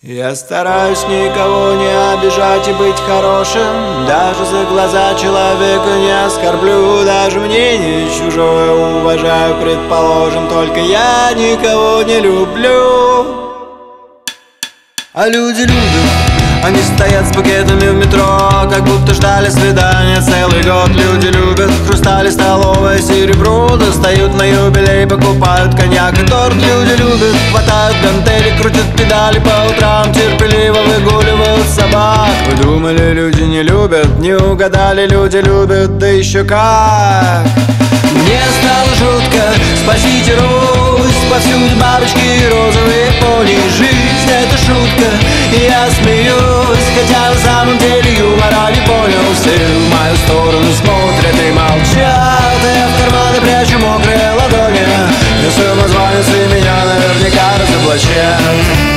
Я стараюсь никого не обижать и быть хорошим. Даже за глаза человека не оскорблю. Даже мнение чужое уважаю, предположим. Только я никого не люблю. А люди любят, они стоят с букетами в метро, как будто ждали свидания целый год. Люди любят хрустали, столовое серебро, достают на юбилей, покупают коньяк и торт. Люди любят, хватают гантели, крутят педали по утрам, терпеливо выгуливают собак. Вы думали, люди не любят? Не угадали, люди любят, да еще как. Мне стало жутко, спасите Русь, повсюду бабочки и розовые пони. Жизнь — это шутка, и я смеюсь, хотя на самом деле юмора не понял. Все в мою сторону смотрят и молчат, а я в карманы прячу мокрые ладони. И самозванцы меня наверняка разоблачат.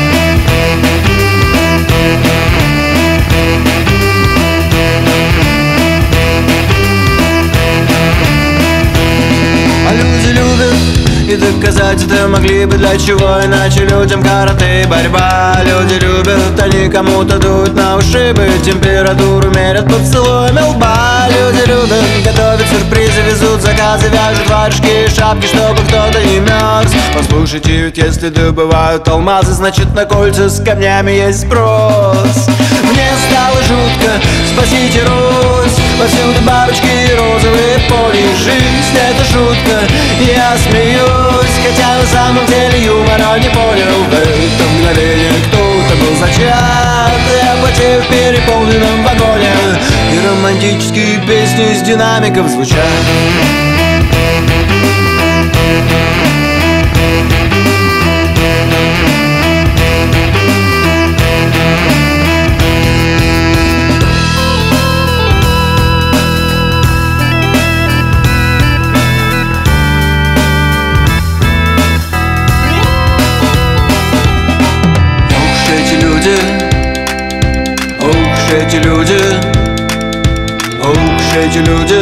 А люди любят, и доказать это могли бы для чего, иначе людям карате и борьба. Люди любят, они кому-то дуют на ушибы, температуру мерят поцелуями лба. Люди любят, готовят сюрпризы, везут заказы, вяжут варежки и шапки, чтобы кто-то не мерз. Послушайте, ведь если добывают алмазы, значит на кольца с камнями есть спрос. Мне стало жутко, спасите Русь, повсюду бабочки и розовые пони. Жизнь — это шутка, я смеюсь, хотя на самом деле юмора не понял. В это мгновение кто-то был зачат, я потею в переполненном вагоне, и романтические песни из динамиков звучат. Эти люди, ох, эти люди,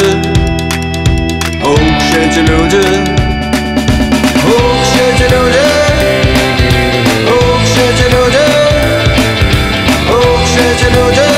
ох, эти люди, ох, эти люди, ох, эти люди, ох, эти люди.